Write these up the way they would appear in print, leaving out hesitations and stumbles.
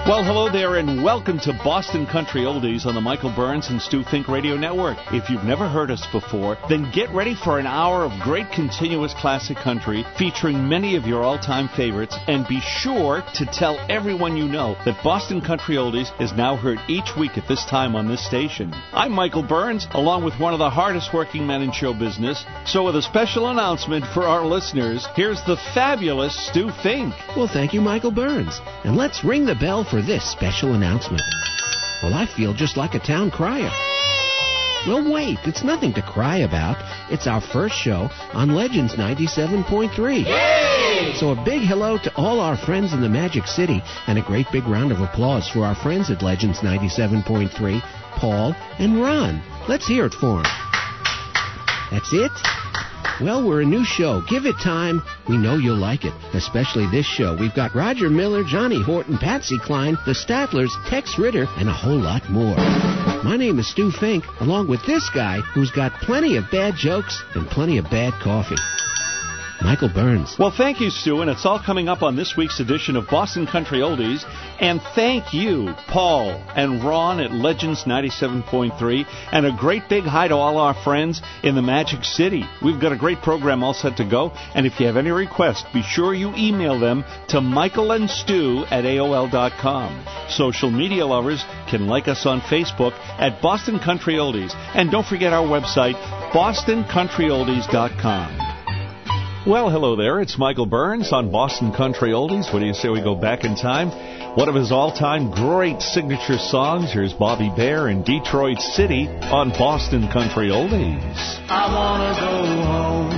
Well, hello there, and welcome to Boston Country Oldies on the Michael Burns and Stu Fink Radio Network. If you've never heard us before, then get ready for an hour of great continuous classic country featuring many of your all-time favorites, and be sure to tell everyone you know that Boston Country Oldies is now heard each week at this time on this station. I'm Michael Burns, along with one of the hardest working men in show business, so with a special announcement for our listeners, here's the fabulous Stu Fink. Well, thank you, Michael Burns. And let's ring the bell for this special announcement. Well, I feel just like a town crier. Well, wait, it's nothing to cry about. It's our first show on Legends 97.3. Yay! So a big hello to all our friends in the Magic City, and a great big round of applause for our friends at Legends 97.3, Paul and Ron. Let's hear it for them. That's it? Well, we're a new show. Give it time. We know you'll like it, especially this show. We've got Roger Miller, Johnny Horton, Patsy Cline, the Stafflers, Tex Ritter, and a whole lot more. My name is Stu Fink, along with this guy who's got plenty of bad jokes and plenty of bad coffee. Michael Burns. Well, thank you, Stu, and it's all coming up on this week's edition of Boston Country Oldies. And thank you, Paul and Ron at Legends 97.3, and a great big hi to all our friends in the Magic City. We've got a great program all set to go, and if you have any requests, be sure you email them to michaelandstu@aol.com. Social media lovers can like us on Facebook at Boston Country Oldies, and don't forget our website, bostoncountryoldies.com. Well, hello there. It's Michael Burns on Boston Country Oldies. What do you say we go back in time? One of his all-time great signature songs. Here's Bobby Bare in Detroit City on Boston Country Oldies. I want to go home.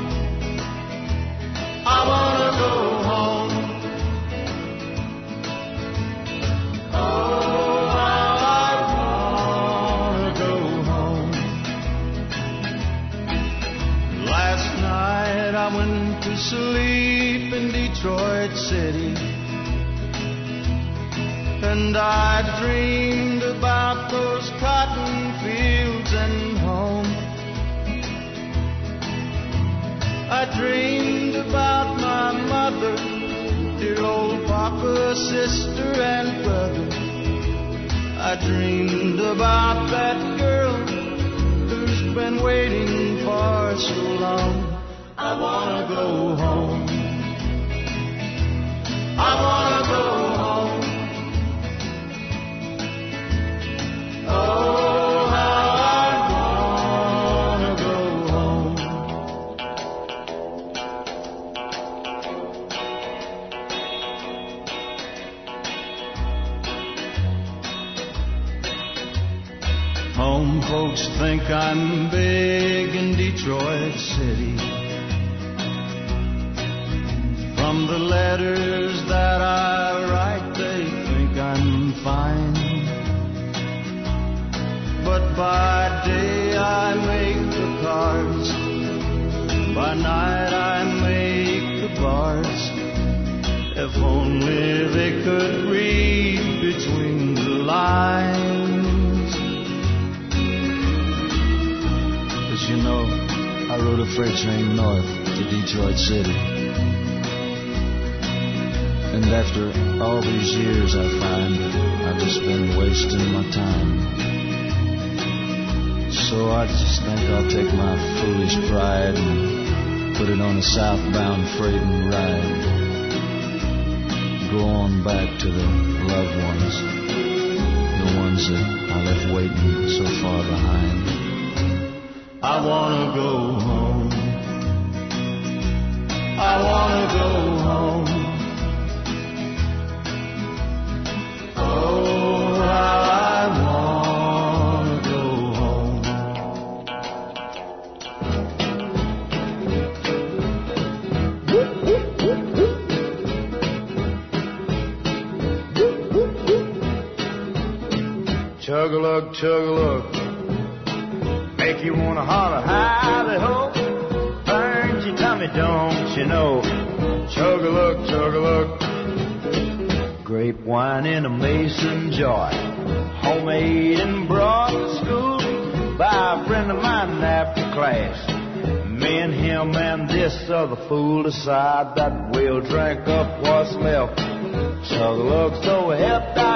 I want to go home. Oh, how I want to go home. Last night I went to sleep in Detroit City, and I dreamed about those cotton fields and home. I dreamed about my mother, dear old papa, sister, and brother. I dreamed about that girl who's been waiting for so long. I want to go home. I want to go home. Oh, how I want to go home. Home folks think I'm big in Detroit City. From the letters that I write, they think I'm fine. But by day I make the cards, by night I make the bars. If only they could read between the lines. 'Cause you know, I rode a freight train north to Detroit City. And after all these years I find I've just been wasting my time. So I just think I'll take my foolish pride and put it on a southbound freight and ride. Go on back to the loved ones, the ones that I left waiting so far behind. I want to go home. I want to go home. Oh, how I want to go home. Chug-a-lug, chug-a-lug, make you want to holler, howdy-ho. Burns your tummy, don't you know? Chug-a-lug, chug-a-lug. Grape wine in a mason jar, homemade and brought to school by a friend of mine after class. Me and him and this other fool decide that we'll drink up what's left. Chug-a-lug, so helped I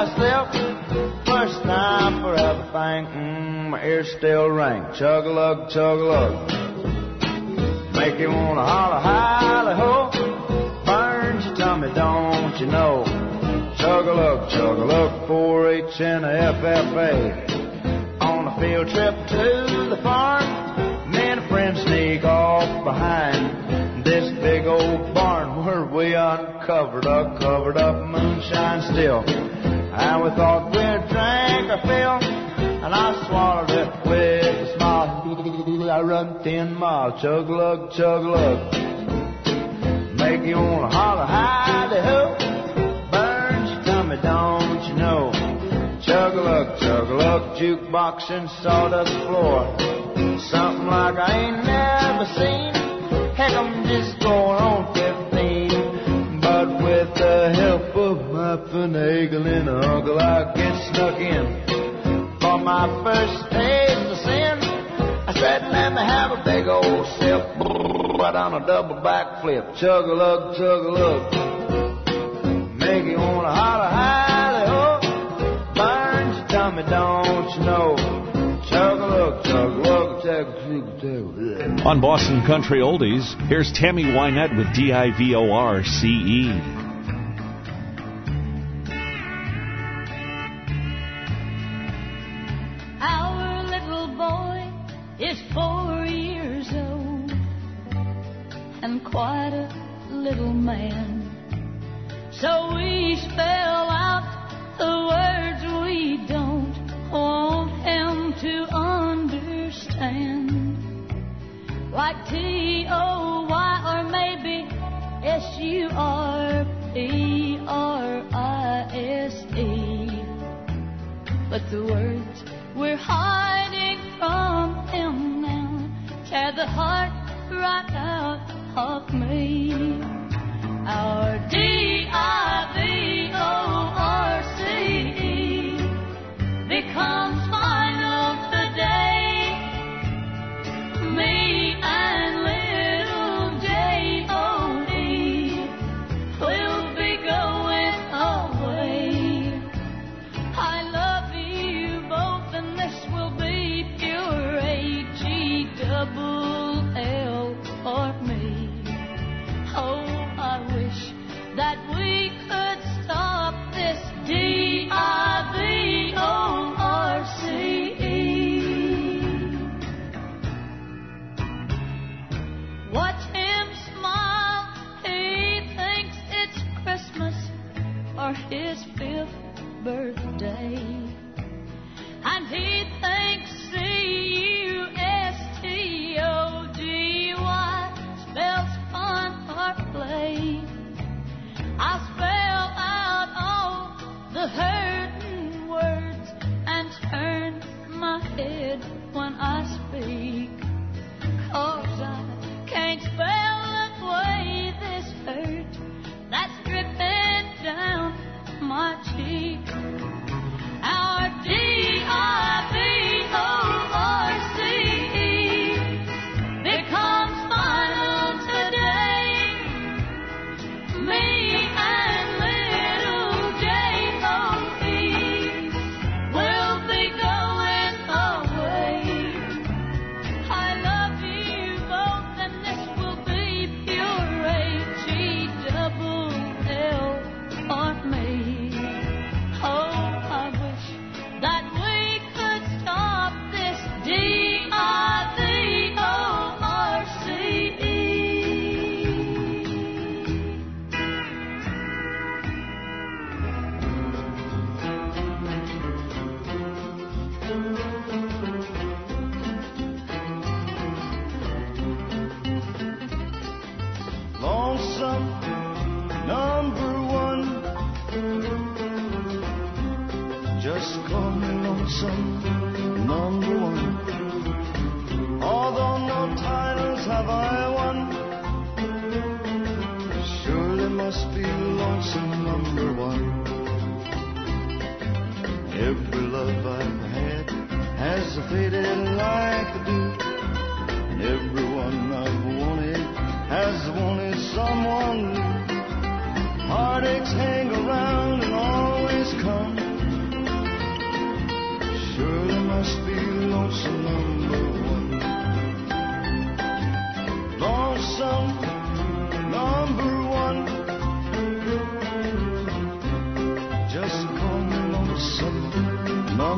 ears still ring. Chug-a-lug, chug-a-lug. Make you wanna holler, hally-ho. Burns your tummy, don't you know? Chug-a-lug, chug-a-lug, 4-H and a FFA. On a field trip to the farm, me and a friend sneak off behind this big old barn where we uncovered a covered up moonshine still. And we thought we'd drink our fill, and I swallowed it with a smile. I run 10 miles, chug-a-lug, chug-a-lug. Make you wanna holler, hally-ho. Burns your tummy, don't you know? Chug-a-lug, chug-a-lug, jukebox and sawdust floor. Something like I ain't never seen. Heck, I'm just going on 15. But with the help of my finagling uncle, I get snuck in. For my first taste of sin, I said, let me have a big old sip. Right on a double backflip. Chug-a-lug, chug-a-lug. Make you wanna holler, hally-ho. Burns your tummy, don't you know? Chug-a-lug, chug-a-lug, chug-a-lug. On Boston Country Oldies, here's Tammy Wynette with DIVORCE. Our little boy is 4 years old and quite a little man. So we spell out the words we don't want him to understand. Like T-O-Y or maybe S-U-R-P-R-I-S-E. But the words we're hiding from him now tear the heart right out of me. Our D-I-V-O-R-C-E becomes final today. Me and little J-O-E will be going away. I love you both and this will be pure H-E-double-L for me. Oh, I wish that we could stop this D-I-V-O-R-C-E. Watch him smile, he thinks it's Christmas or his 5th birthday. And he thinks C-U-S-T-O-G-Y spells fun or play. I spell out all the hurting words and turn my head when I speak. 'Cause I can't spell away this hurt that's dripping down my cheek. Our D-I-V-O-R-C-E becomes final today. Me and little J-O-E will be going away. I love you both and this will be pure H-E-double-L for me. Oh, I wish that we could stop this D-I-V-O-R-C-E. Lonesome number one. Just call me lonesome number one. Although no titles have I won, surely must be lonesome number one. Every love I've had has faded like the dew, and everyone I've wanted has wanted someone new. Heartaches hang around and always come. Surely must be lonesome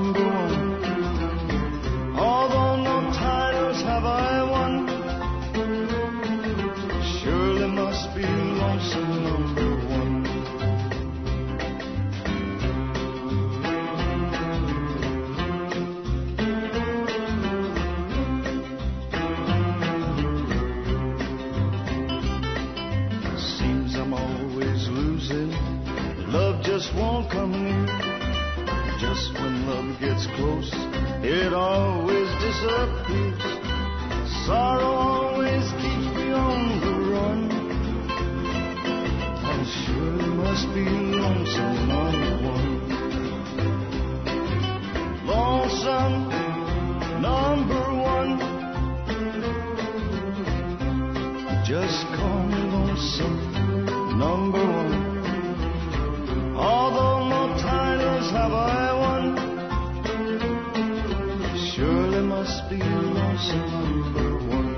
number one. Although no titles have I won, surely must be lonesome number one. Seems I'm always losing. Love just won't come near. Just when love gets close, it always disappears. Sorrow always keeps me on the run. I surely must be lonesome number one. Lonesome number one. Just call me lonesome number one. Although no titles have I won, surely must be lonesome number one.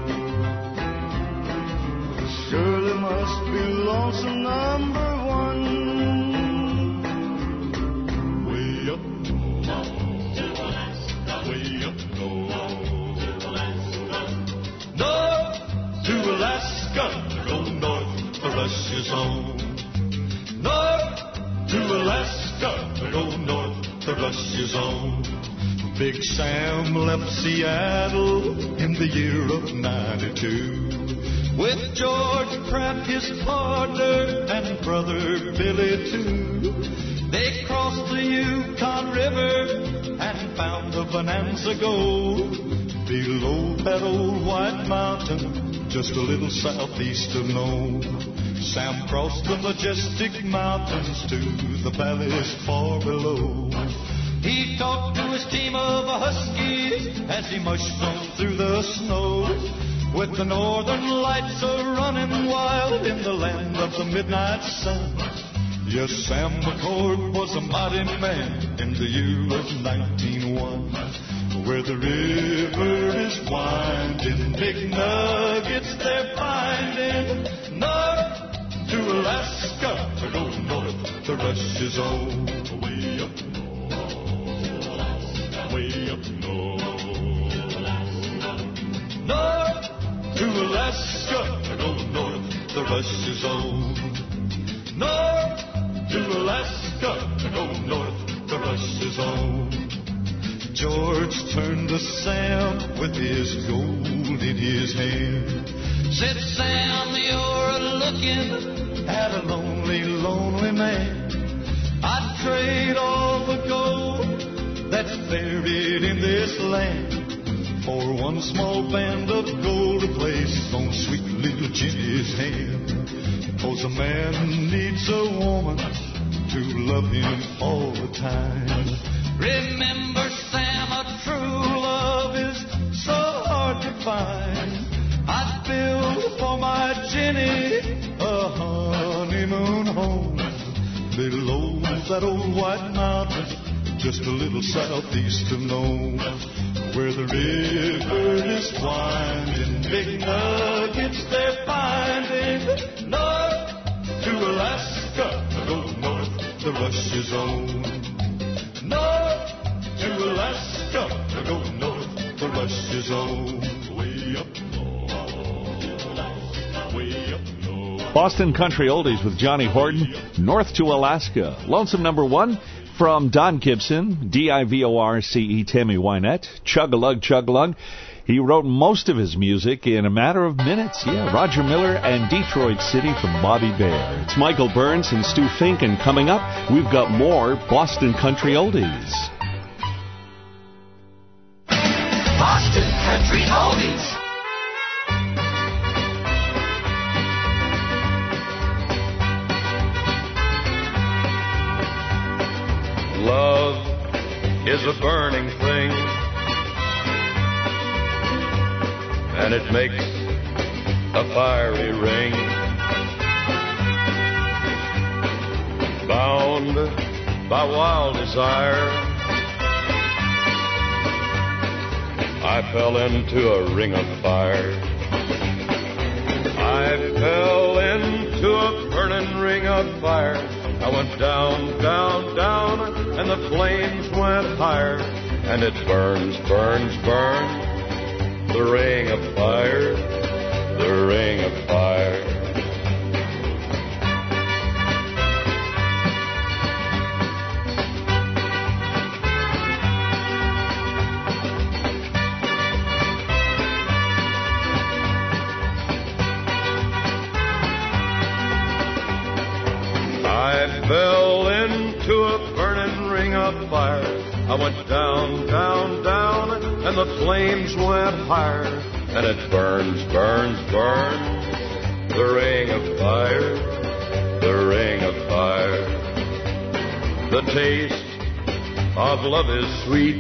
Surely must be lonesome number one. Way up to Alaska, way up north to Alaska, go north for Russia's home. North to Alaska, go north to Russia's own. Big Sam left Seattle in the year of '92 with George Pratt, his partner, and brother Billy too. They crossed the Yukon River and found the Bonanza Gold below that old white mountain, just a little southeast of Nome. Sam crossed the majestic mountains to the valleys far below. He talked to his team of huskies as he mushed on through the snow, with the northern lights a-running wild in the land of the midnight sun. Yes, Sam McCord was a mighty man in the year of 1901. Where the river is winding, big nuggets they're finding. North to Alaska, to go north to Russia's own. Way up north, way up north. North to Alaska, to go north to Russia's own. North to Alaska, to go north to Russia's own. George turned to Sam with his gold in his hand. Said, Sam, you're looking at a lonely, lonely man. I'd trade all the gold that's buried in this land for one small band of gold to place on sweet little Jenny's hand. 'Cause a man needs a woman to love him all the time. Remember, Sam, a true love is so hard to find. I'd build for my Jenny a honeymoon home below that old white mountain, just a little southeast of Nome, where the river is winding, big nuggets they're finding. North to Alaska, go north to Russia's own. North to Alaska, go north to Russia's own. Way up north, way up north. Boston Country Oldies with Johnny Horton, North to Alaska. Lonesome number one from Don Gibson, D-I-V-O-R-C-E, Tammy Wynette, Chug-a-Lug, Chug-a-Lug. He wrote most of his music in a matter of minutes. Yeah, Roger Miller and Detroit City from Bobby Bare. It's Michael Burns and Stu Fink, and coming up, we've got more Boston Country Oldies. Boston Country Oldies. Love is a burning thing, and it makes a fiery ring. Bound by wild desire, I fell into a ring of fire. I fell into a burning ring of fire. I went down, down, down, and the flames went higher, and it burns, burns, burns. The ring of fire, the ring of fire. I fell into a burning ring of fire. I went down, down, down, and the flames went higher, and it burns, burns, burns. The ring of fire, the ring of fire. The taste of love is sweet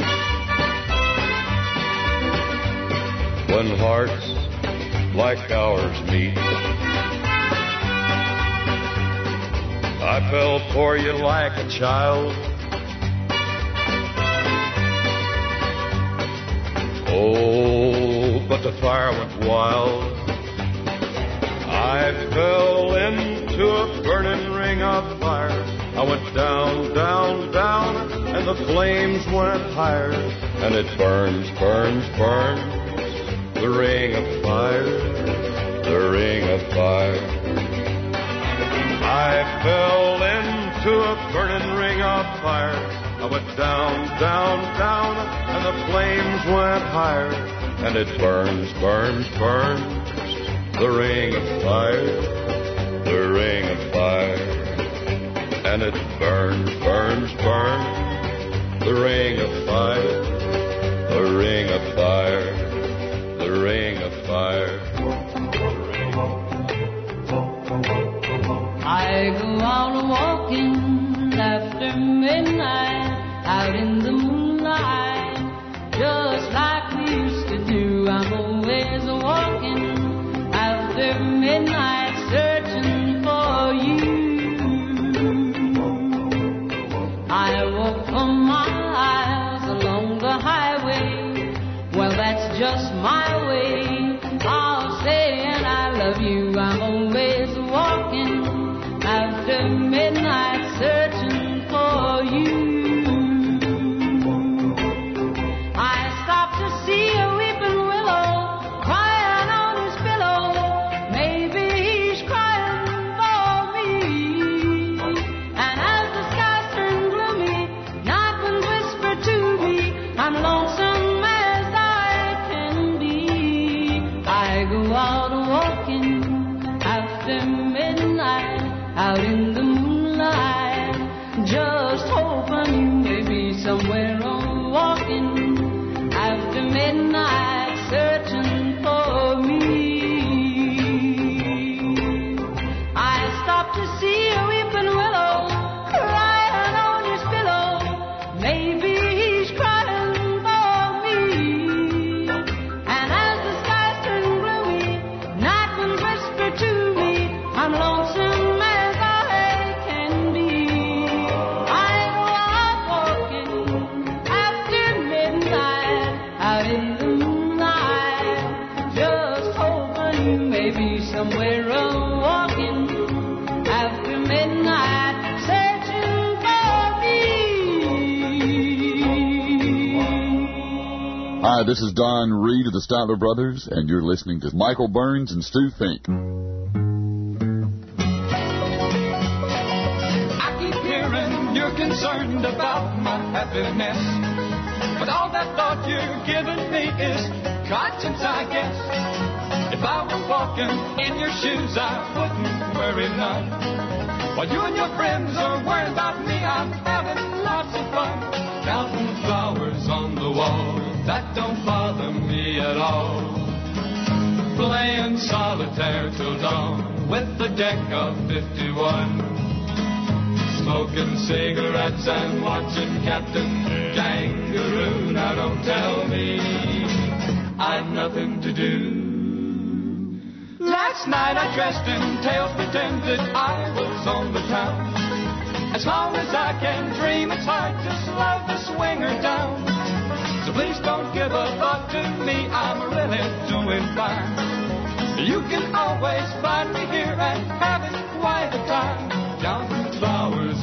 when hearts like ours meet. I fell for you like a child. Oh, but the fire went wild. I fell into a burning ring of fire. I went down, down, down, and the flames went higher, and it burns, burns, burns. The ring of fire, the ring of fire. I fell into a burning ring of fire. I went down, down, down, and the flames went higher, and it burns, burns, burns. The ring of fire, the ring of fire, and it burns, burns, burns. The ring of fire, the ring of fire, the ring of fire. I go out walking after midnight, out in the moonlight, just like we used to do. I'm always walking after midnight, searching for you. I walk for miles along the highway. Well, that's just my way. I'll say and I love you. I'm always walking after midnight, searching for you. I stopped to see a weeping willow crying on his pillow. Maybe he's crying for me. And as the skies turn gloomy, night winds whisper to me, I'm lonesome as I can be. I go out walking after midnight, out in the moonlight, just hoping you may be somewhere on walking after midnight, searching for me. I stopped to see a weeping willow crying on his pillow. Maybe he's crying for me. And as the skies turn gloomy, night winds whisper to me, I'm lonesome as I can be. I go out walking after midnight, out in the moonlight, just hoping you may be somewhere walking after midnight, searching for me. Hi, this is Don Reed of the Statler Brothers, and you're listening to Michael Burns and Stu Fink. You're concerned about my happiness, but all that thought you're giving me is conscience, I guess. If I were walking in your shoes, I wouldn't worry none. While you and your friends are worried about me, I'm having lots of fun. Counting flowers on the wall, that don't bother me at all. Playing solitaire till dawn with the deck of 51. Smoking cigarettes and watching Captain Kangaroo. Now don't tell me I've nothing to do. Last night I dressed in tails, pretended I was on the town. As long as I can dream, it's hard to slow the swinger down. So please don't give a thought to me, I'm really doing fine. You can always find me here and having quite a time. Counting flowers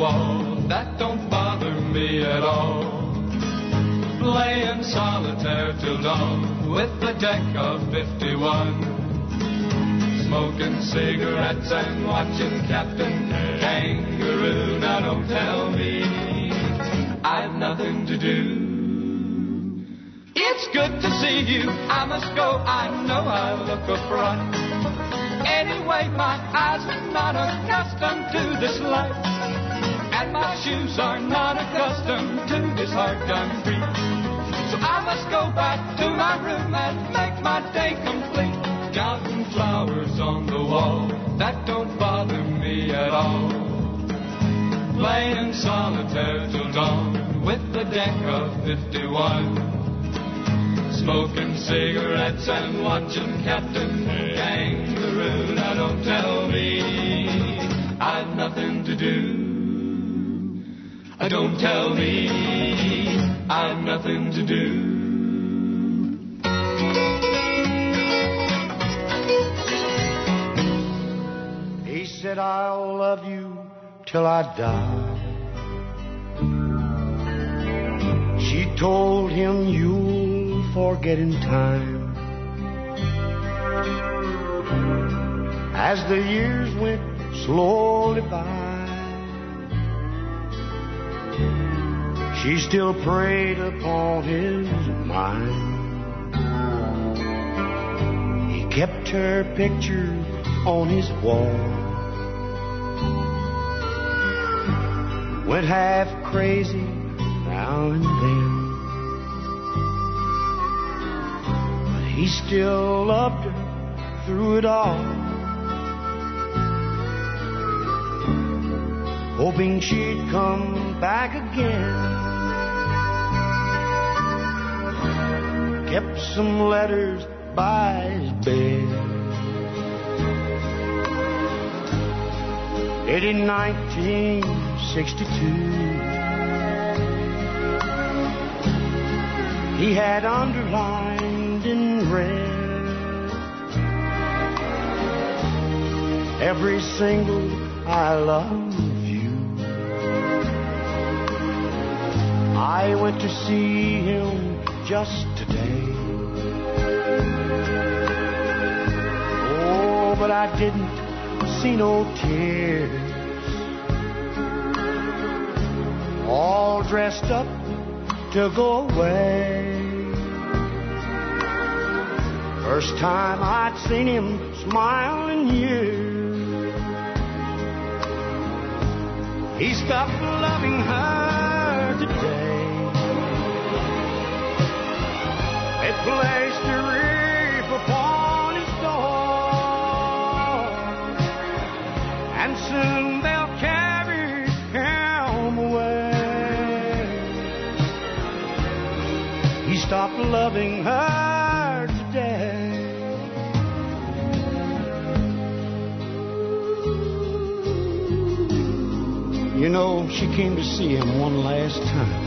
wall, that don't bother me at all. Playing solitaire till dawn with the deck of 51. Smoking cigarettes and watching Captain Kangaroo. Now don't tell me I've nothing to do. It's good to see you, I must go, I know I look a fright. Anyway, my eyes are not accustomed to this life, and my shoes are not accustomed to this hard concrete. So I must go back to my room and make my day complete. Counting flowers on the wall, that don't bother me at all. Playing solitaire till dawn with the deck of 51. Smoking cigarettes and watching Captain Kangaroo. Now don't tell me I've nothing to do. Don't tell me I've nothing to do. He said, I'll love you till I die. She told him, you'll forget in time. As the years went slowly by, she still preyed upon his mind. He kept her picture on his wall, went half crazy now and then, but he still loved her through it all, hoping she'd come back again. Kept some letters by his bed, dated 1962. He had underlined in red every single I love you. I went to see him just today. Oh, but I didn't see no tears. All dressed up to go away. First time I'd seen him smile in years. He stopped loving her today. They placed a wreath upon his door, and soon they'll carry him away. He stopped loving her today. You know, she came to see him one last time.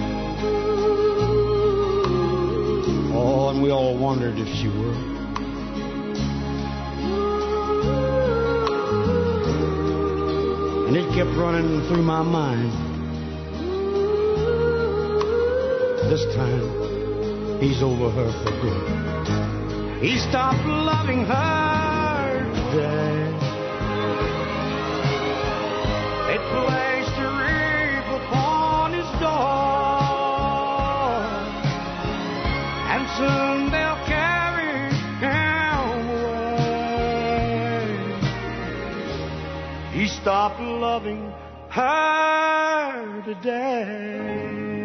Oh, and we all wondered if she would. And it kept running through my mind. This time, he's over her for good. He stopped loving her today. It placed a wreath upon his door, and soon they'll carry him away. He stopped loving her today.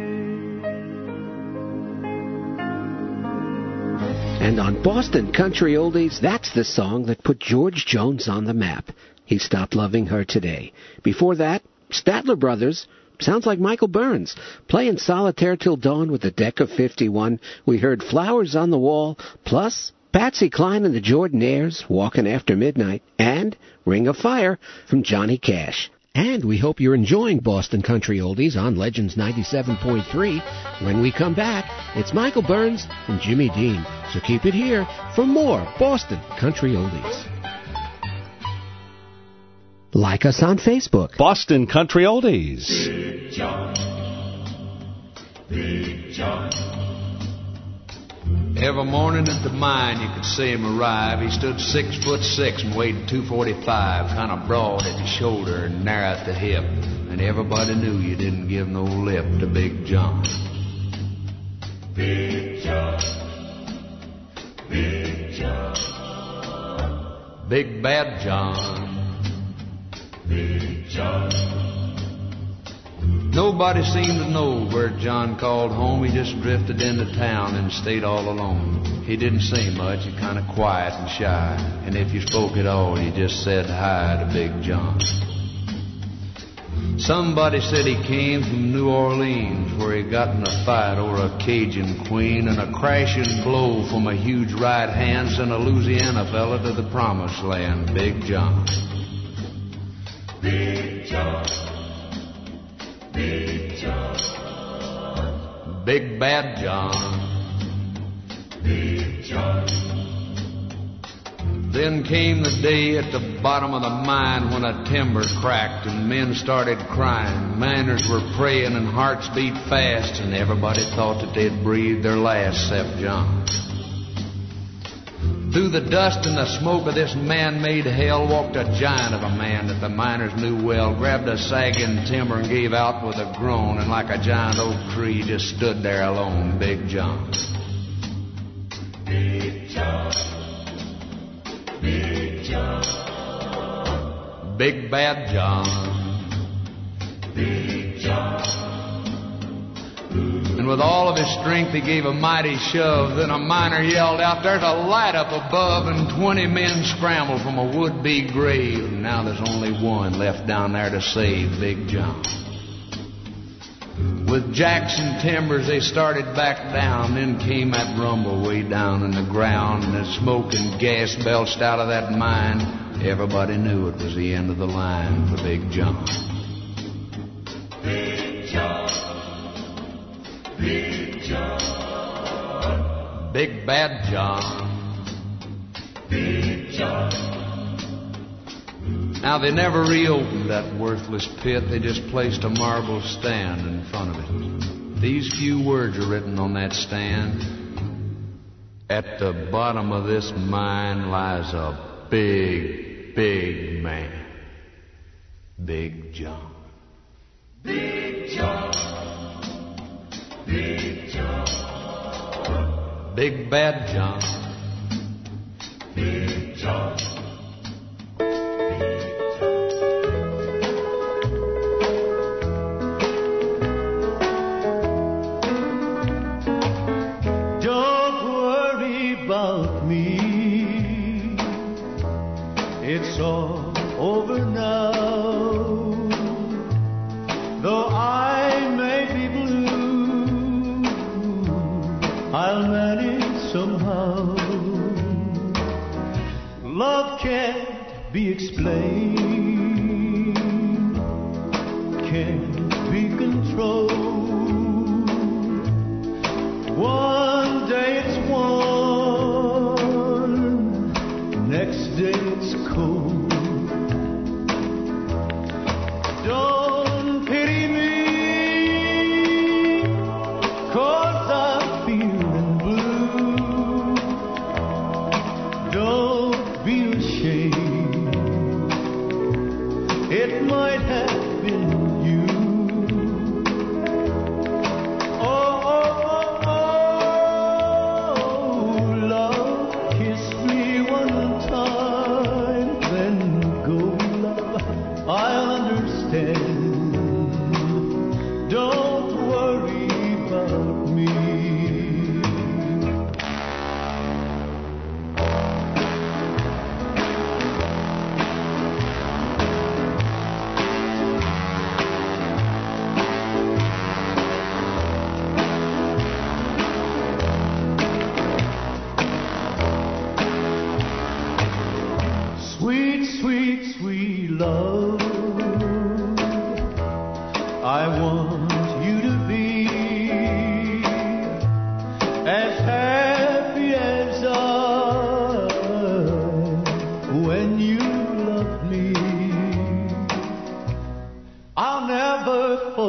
And on Boston Country Oldies, that's the song that put George Jones on the map. He stopped loving her today. Before that, Statler Brothers. Sounds like Michael Burns. Playing Solitaire Till Dawn with the deck of 51. We heard Flowers on the Wall, plus Patsy Cline and the Jordanaires, Walking After Midnight, and Ring of Fire from Johnny Cash. And we hope you're enjoying Boston Country Oldies on Legends 97.3. When we come back, it's Michael Burns and Jimmy Dean. So keep it here for more Boston Country Oldies. Like us on Facebook. Boston Country Oldies. Big John. Big John. Every morning at the mine you could see him arrive. He stood 6'6" and weighed 245, kind of broad at the shoulder and narrow at the hip. And everybody knew you didn't give no lip to Big John. Big John. Big John. Big Bad John. Big John. Nobody seemed to know where John called home. He just drifted into town and stayed all alone. He didn't say much, he kind of quiet and shy. And if you spoke at all, you just said hi to Big John. Somebody said he came from New Orleans, where he got in a fight over a Cajun queen, and a crashing blow from a huge right hand sent a Louisiana fella to the promised land. Big John. Big John. Big John. Big Bad John. Big John. Then came the day at the bottom of the mine when a timber cracked and men started crying. Miners were praying and hearts beat fast, and everybody thought that they'd breathed their last except John. Through the dust and the smoke of this man-made hell walked a giant of a man that the miners knew well, grabbed a sagging timber and gave out with a groan, and like a giant oak tree just stood there alone. Big John. Big John. Big John. Big Bad John. Big John. And with all of his strength he gave a mighty shove. Then a miner yelled out, "There's a light up above," and 20 men scrambled from a would-be grave. And now there's only one left down there to save Big John. With jacks and timbers they started back down. Then came that rumble way down in the ground, and the smoke and gas belched out of that mine. Everybody knew it was the end of the line for Big John. Big John. Big John. Big Bad John. Big John. Now they never reopened that worthless pit. They just placed a marble stand in front of it. These few words are written on that stand. At the bottom of this mine lies a big, big man. Big John. Big John. Big John. Big Bad John. Big John. Don't worry about me. It's all over now. Though I may be blue, I'll manage somehow. Love can't be explained, can't be controlled. One day it's warm, next day it's cold. Don't pity me, 'cause I'm feeling blue. Don't be ashamed,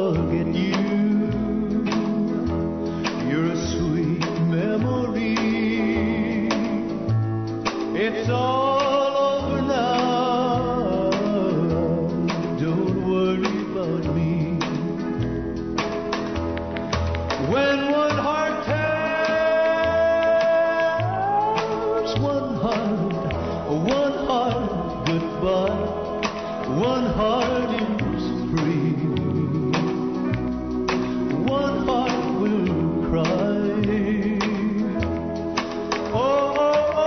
forget you. You're a sweet memory. It's all over now. Don't worry about me. When one heart tears one heart goodbye. One heart is free. One heart will cry. Oh, oh,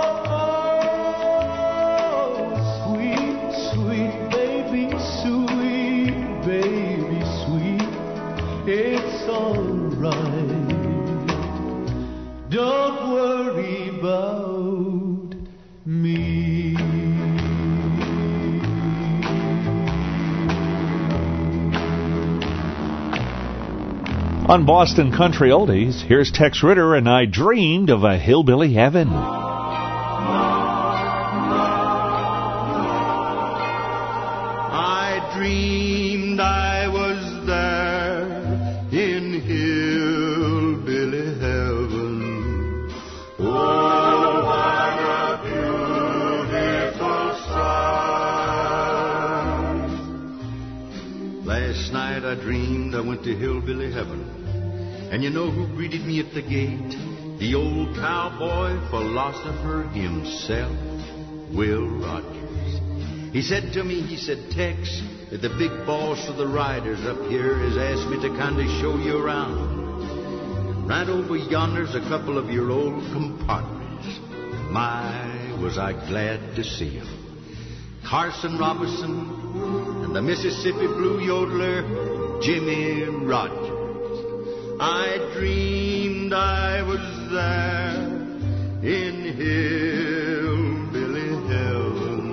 oh, oh, sweet, sweet baby, sweet. It's alright. Don't worry about me. On Boston Country Oldies, here's Tex Ritter and I Dreamed of a Hillbilly Heaven. I dreamed I was there in hillbilly heaven. Oh, what a beautiful sight. Last night I dreamed I went to hillbilly heaven. And you know who greeted me at the gate? The old cowboy philosopher himself, Will Rogers. He said to me, Tex, the big boss of the riders up here has asked me to kind of show you around. Right over yonder's a couple of your old compadres. My, was I glad to see them. Carson Robinson and the Mississippi Blue yodeler, Jimmy Rogers. I dreamed I was there in hillbilly heaven.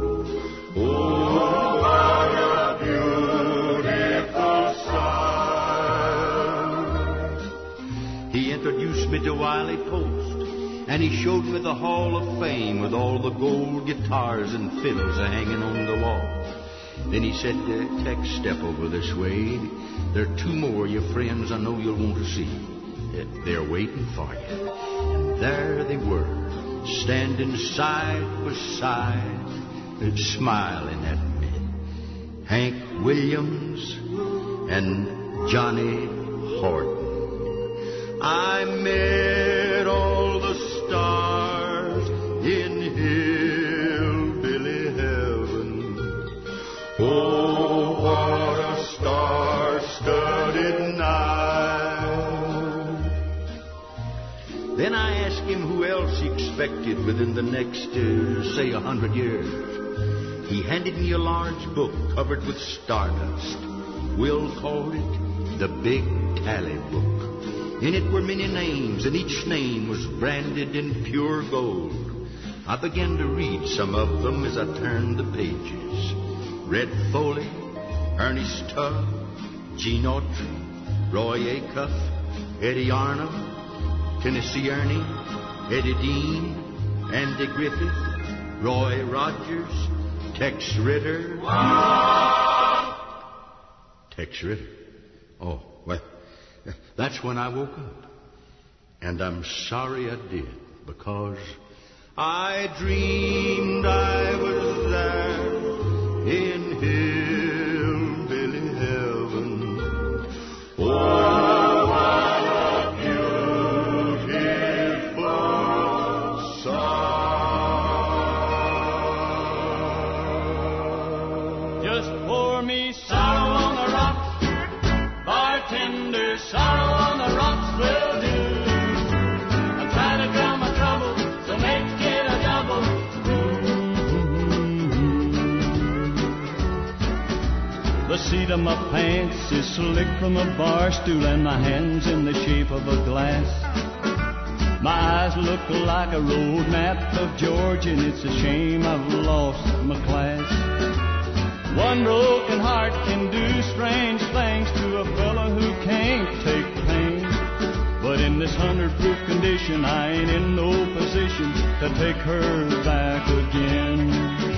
Oh, what a beautiful sight. He introduced me to Wiley Post, and he showed me the Hall of Fame with all the gold guitars and fiddles hanging on the wall. Then he said, Tex, step over this way. There are two more of your friends I know you'll want to see. They're waiting for you. And there they were, standing side by side, smiling at me. Hank Williams and Johnny Horton. I met all the stars in hillbilly heaven. Oh, what a star-studded night. Then I asked him who else he expected within the next, say, 100 years. He handed me a large book covered with stardust. Will called it the Big Tally Book. In it were many names, and each name was branded in pure gold. I began to read some of them as I turned the pages. Red Foley, Ernest Tubb, Gene Autry, Roy Acuff, Eddie Arnold, Tennessee Ernie, Eddie Dean, Andy Griffith, Roy Rogers, Tex Ritter. Tex Ritter. Oh, well, that's when I woke up. And I'm sorry I did, because I dreamed I was there in hillbilly heaven. Oh, what a beautiful sight. Just pour me sorrow on the rocks, bartender, sorrow on the rocks will do. I'm trying to drown my troubles, so make it a double. The seat of my pants is slick from a bar stool, and my hands in the shape of a glass. My eyes look like a road map of Georgia, and it's a shame I've lost my class. One broken heart can do strange things to a fellow who can't take pain. But in this 100-proof condition, I ain't in no position to take her back again.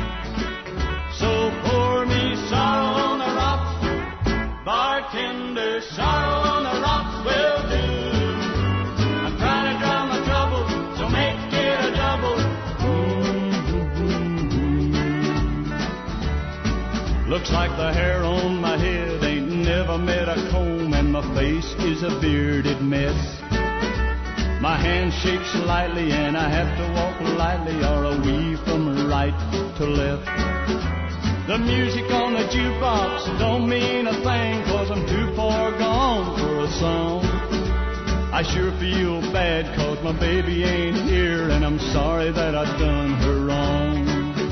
So pour me sorrow on the rocks, bartender. tender sorrow on the rocks will do. I'm trying to drown my trouble, so make it a double. Looks like the hair on my head ain't never met a comb, and my face is a bearded mess. My hand shakes slightly and I have to walk lightly or a weave from right to left. The music on the jukebox don't mean a thing, 'cause I'm too far gone for a song. I sure feel bad 'cause my baby ain't here, and I'm sorry that I've done her wrong.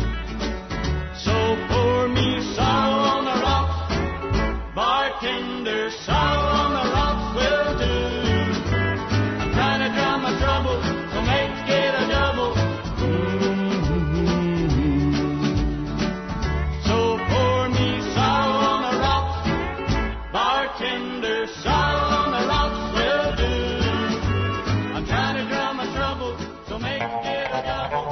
So pour me sorrow on the rocks, bartender, sorrow on the rocks will do. I'm trying to drown my trouble, so make it a double. So pour me sorrow on the rocks, bartender, sorrow on the rocks will do. I'm trying to drown my trouble, so make it a double.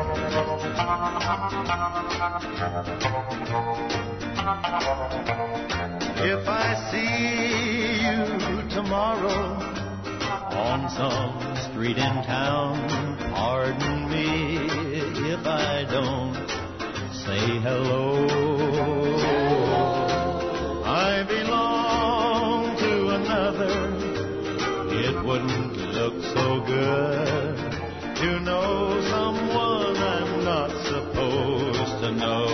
If I see you tomorrow on some street in town, pardon me if I don't say hello. I belong to another. It wouldn't look so good to know someone I'm not supposed to know.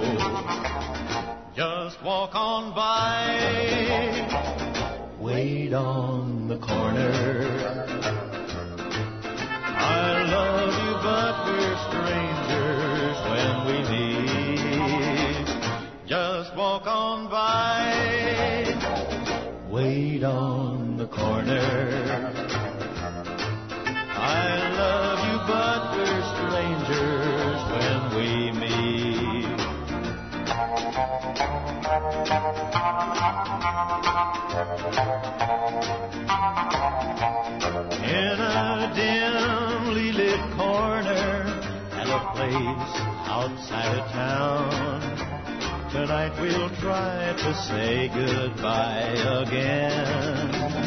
Just walk on by, wait on the corner. I love you, but we're strangers when we meet. Just walk on by, wait on the corner. I love you, but we're strangers when we meet. In a dimly lit corner at a place outside of town, tonight we'll try to say goodbye again.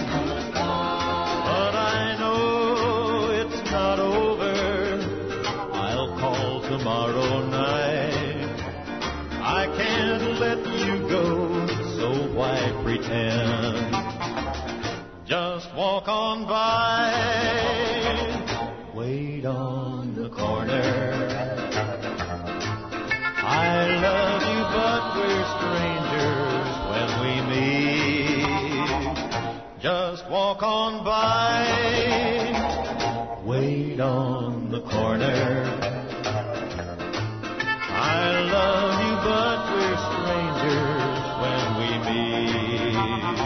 But I know it's not over. I'll call tomorrow night. I can't let you go, so why pretend? Just walk on by, wait on the corner. I love you, but we're strangers when we meet. Just walk on by, wait on the corner. I love you, but we're strangers when we meet.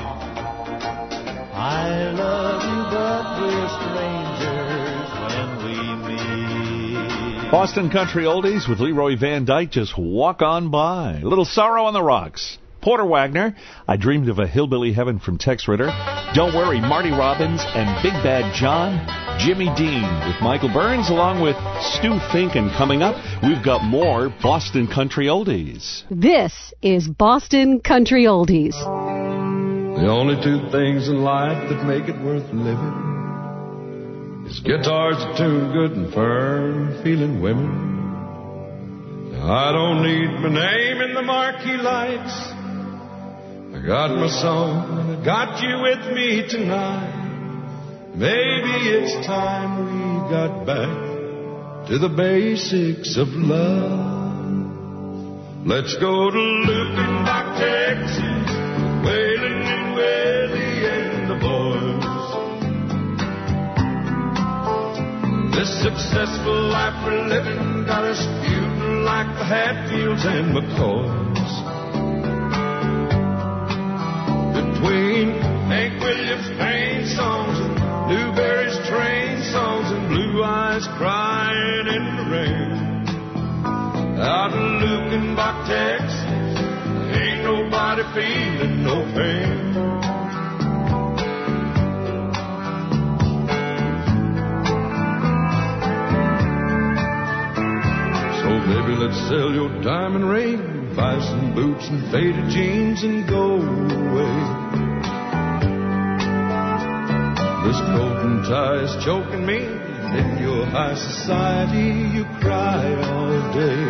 I love you, but we're strangers when we meet. Boston Country Oldies with Leroy Van Dyke, just walk on by. A little sorrow on the rocks. Porter Wagner, I Dreamed of a Hillbilly Heaven from Tex Ritter. Don't Worry, Marty Robbins and Big Bad John. Jimmy Dean with Michael Burns along with Stu Fink. And coming up, we've got more Boston Country Oldies. This is Boston Country Oldies. The only two things in life that make it worth living is guitars that tune good and firm feeling women. Now, I don't need my name in the marquee lights. I got my song and I got you with me tonight. Maybe it's time we got back to the basics of love. Let's go to Lukenbach, Texas, Waylon and Willie and the boys. This successful life we're living got us feuding like the Hatfields and McCoys. Between Hank Williams' pain songs and Newberry's train songs and Blue Eyes crying in the rain, out in Lukenbach, Texas, ain't nobody feeling no pain. So baby, let's sell your diamond ring, buy some boots and faded jeans and go away. This coat and tie is choking me. In your high society, you cry all day.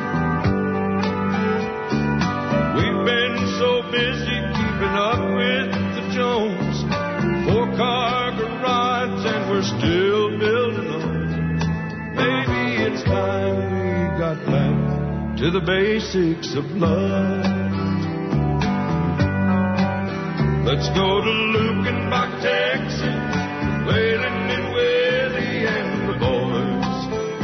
We've been so busy keeping up with the Jones. 4-car garage and we're still building on. Maybe it's time we got back to the basics of love. Let's go to Lukenbach, Texas, Waylon and Willie and the boys.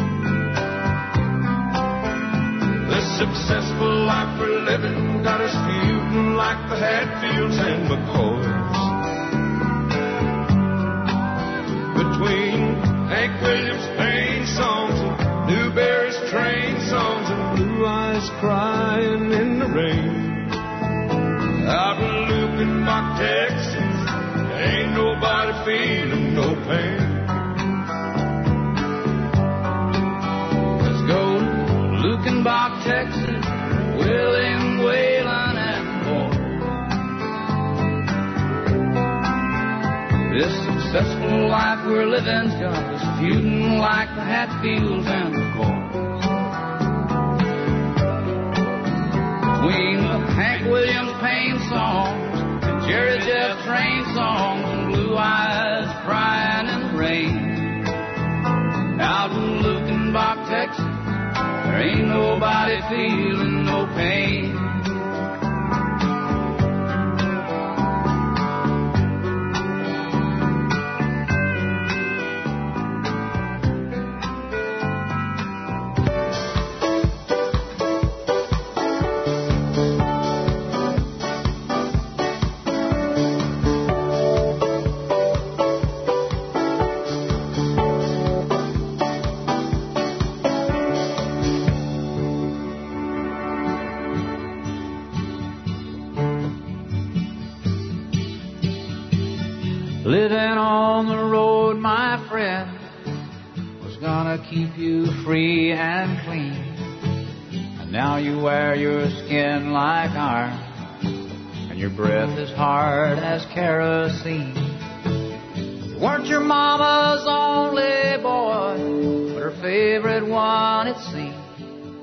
This successful life we're living got us feuding like the Hatfields and McCoys. Between Hank Williams' pain songs and Newberry's train songs and Blue Eyes crying in the rain. Out in Lukenbach, Texas, ain't nobody feeling no pain. Let's go to Lukenbach, Texas, William, Waylon, and more. This successful life we're living's got us feuding like the Hatfields and the Coys. Between the Hank Williams pain songs and Jerry Jeff train songs and Blue Eyes crying in the rain. Out in Lukenbach, Texas, there ain't nobody feeling no pain. Living on the road, my friend, was gonna keep you free and clean. And now you wear your skin like iron, and your breath is hard as kerosene. You weren't your mama's only boy, but her favorite one, it seemed.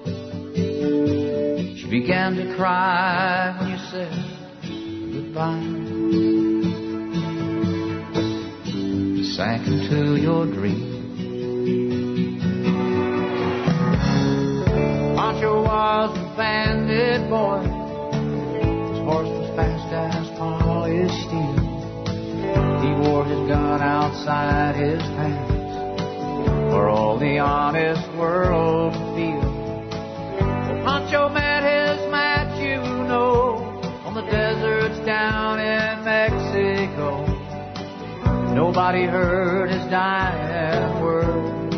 She began to cry when you said goodbye. Sank into your dream. Pancho was a bandit boy. His horse was fast as polished steel. He wore his gun outside his pants for all the honest world to feel. Well, Pancho met his match, you know, on the deserts down in Mexico. Nobody heard his dying word.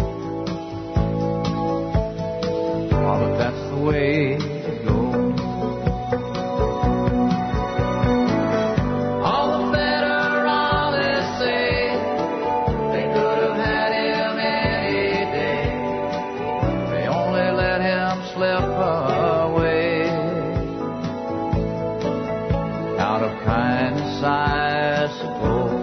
Oh, but that's the way it goes. All the federalists say they could have had him any day. They only let him slip away. Out of kindness, I suppose.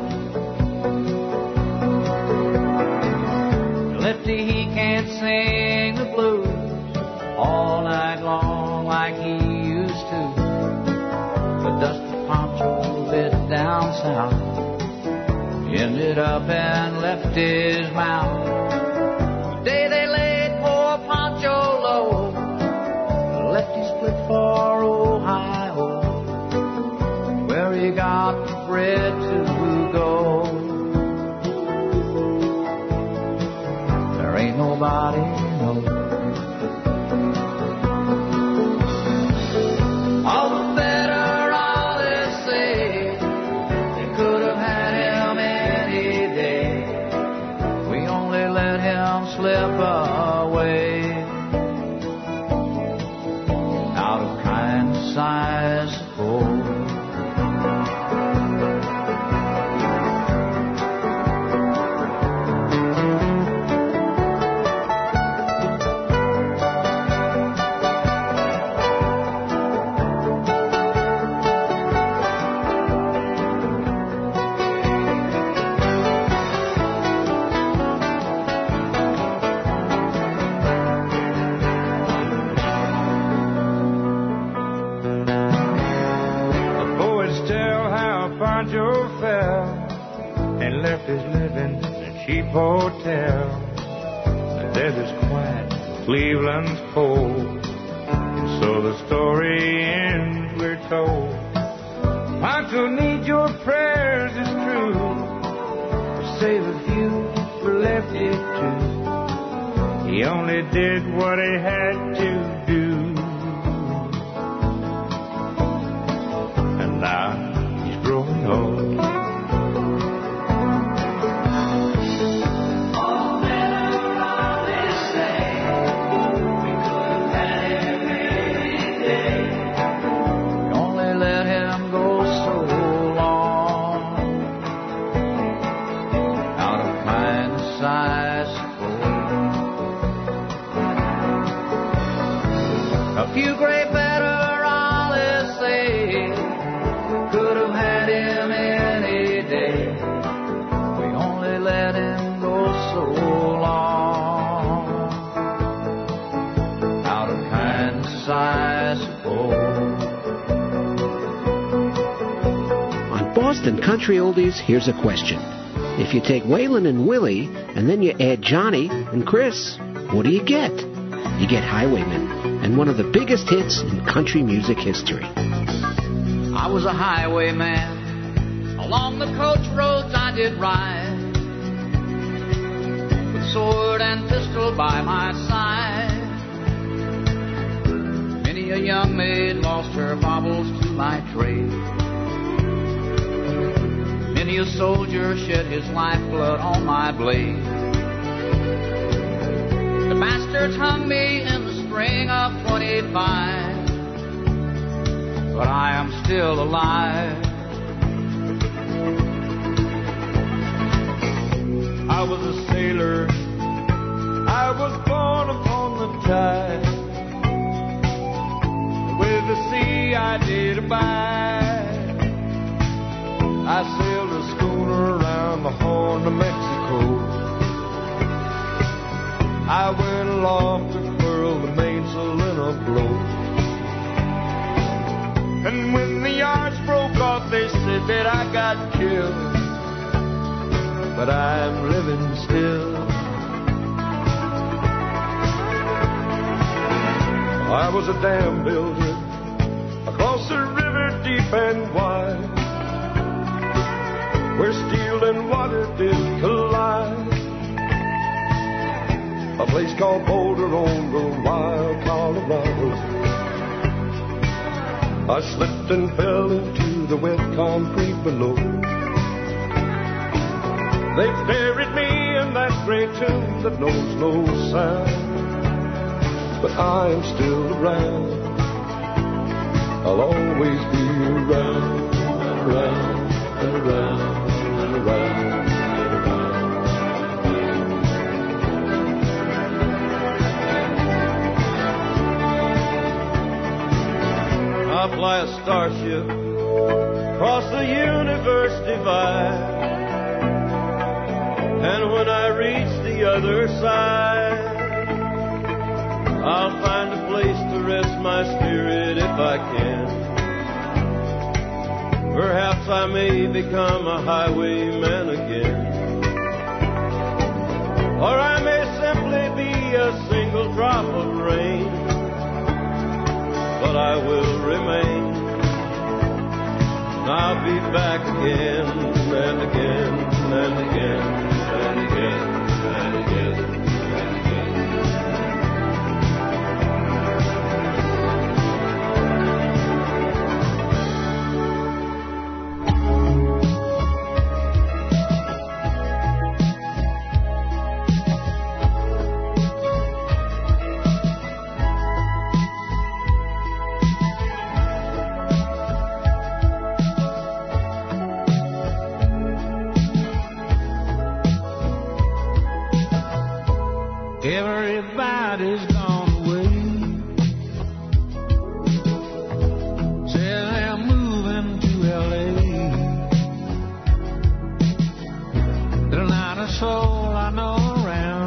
Lefty, he can't sing the blues all night long like he used to. But Dusty Pancho bit down south. He ended up and left his mouth. The day they laid poor Pancho low, Lefty split for Ohio, where he got the bread to go. Ain't nobody knows. All the federalists say they could have had him any day. We only let him so fell and left his living in a cheap hotel. The desert's quiet, Cleveland's cold, so the story ends, we're told. I still need your prayers, it's true, to save a few for Lefty too. He only did what he had to do, and now he's growing old. Few great veterans say could have had him any day. We only let him go so long. Out of kindness, I suppose. On Boston Country Oldies, here's a question. If you take Waylon and Willie, and then you add Johnny and Chris, what do you get? You get Highwayman, and one of the biggest hits in country music history. I was a highwayman. Along the coach roads I did ride, with sword and pistol by my side. Many a young maid lost her baubles to my trade. Many a soldier shed his lifeblood on my blade. The bastards hung me in the spring of 25, but I am still alive. I was a sailor, I was born upon the tide. With the sea I did abide. I sailed a schooner around the Horn of Mexico. I went aloft to furl the mainsail in a blow. And when the yards broke off, they said that I got killed. But I'm living still. I was a dam builder across a river deep and wide, where steel and water did collide. A place called Boulder on the wild Colorado. I slipped and fell into the wet concrete below. They buried me in that great tomb that knows no sound. But I am still around. I'll always be around, around, and around, and around. I fly a starship across the universe divide, and when I reach the other side, I'll find a place to rest my spirit if I can. Perhaps I may become a highwayman again, or I may simply be a single drop of rain. But I will remain. I'll be back again and again and again and again and again and again. Everybody's gone away. Say they're moving to L.A. There's not a soul I know around.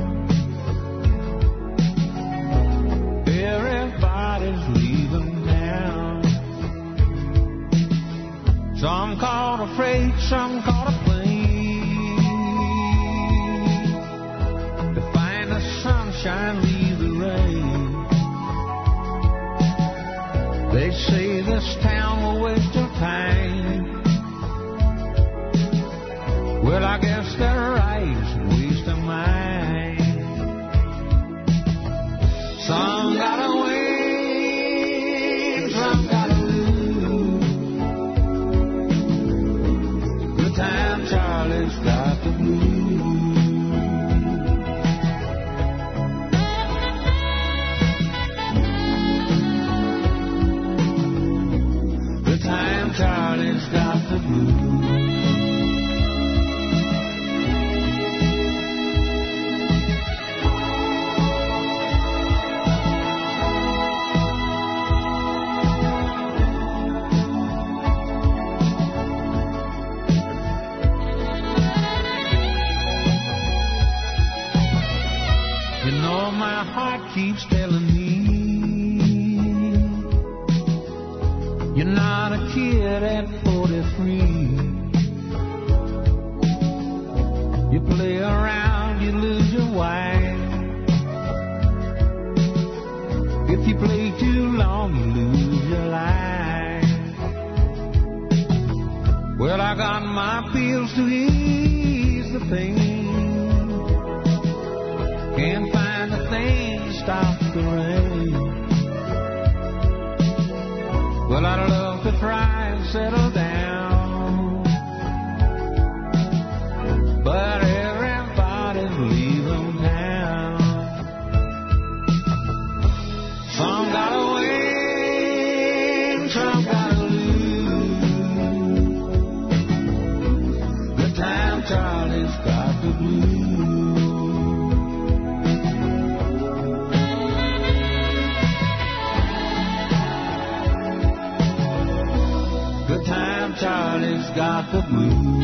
Everybody's leaving town. Some called afraid wait, some caught a plane to find the sunshine, leave the rain. They say this town will waste your time. Well, I guess they're right, waste of mine. Some gotta win, some gotta lose. Good time Charlie's got the blues. Good time Charlie's got the blues. My heart keeps telling me you're not a kid at 43. You play around, you lose your wife. If you play too long, you lose your life. Well, I got my pills to ease the pain. Can't find a thing to stop the rain. Well, I'd love to try and settle down, but everybody's leaving town. Some gotta win, some gotta lose. Good time Charlie's got the blues. Good time Charlie's got the blues.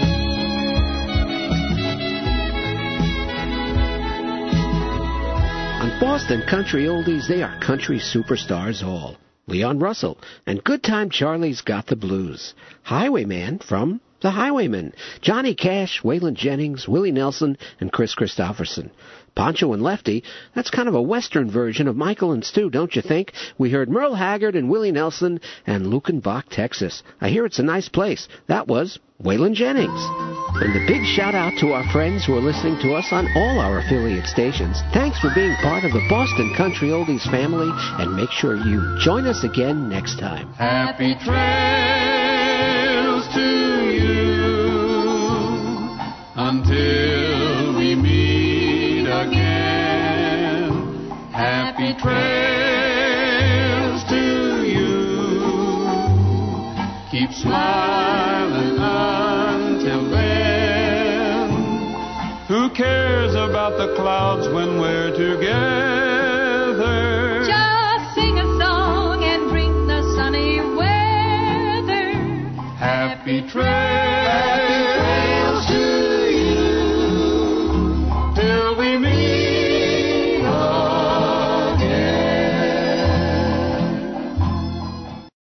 On Boston Country Oldies, they are country superstars all. Leon Russell and Good Time Charlie's Got the Blues. Highwayman from The Highwaymen. Johnny Cash, Waylon Jennings, Willie Nelson, and Chris Christopherson. Pancho and Lefty, that's kind of a Western version of Michael and Stu, don't you think? We heard Merle Haggard and Willie Nelson and Lukenbach, Texas. I hear it's a nice place. That was Waylon Jennings. And a big shout out to our friends who are listening to us on all our affiliate stations. Thanks for being part of the Boston Country Oldies family, and make sure you join us again next time. Happy trails to you until we meet again. Happy trails to you. Keep smiling until then. Who cares about the clouds when we're together?